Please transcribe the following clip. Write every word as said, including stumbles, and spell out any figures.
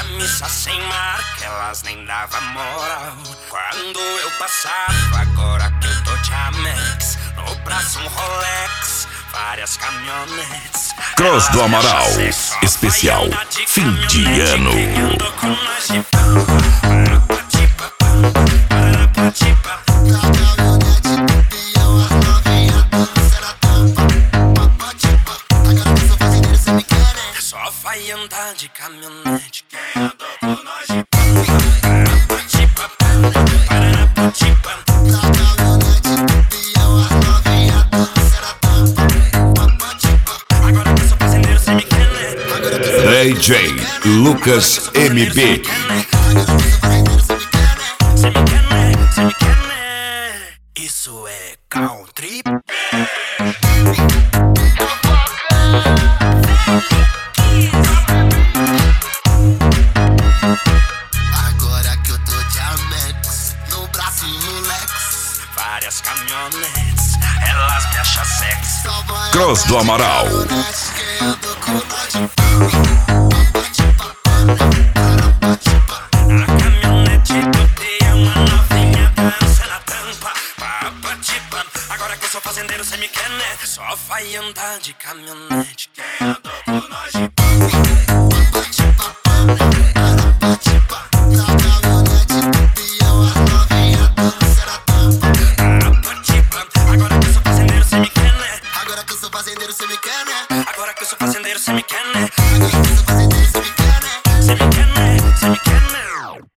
camisa sem marca, elas nem davam moral. Quando eu passava, agora que eu tô de Amex, no braço um Rolex, várias caminhonetes. Cross do Amaral, especial fim de ano. Só vai andar de caminhonete quem andou com nós de D J Lucas M B. Isso é country. Agora que eu tô de Amex, no braço um Rolex, várias caminhonetes, elas me acham sexy. Cross do Amaral. Na caminhonete do dia uma novinha dança na tampa. Papatipa, agora que eu sou fazendeiro, cê me quer, né? Só vai andar de caminhonete quem andou com nós de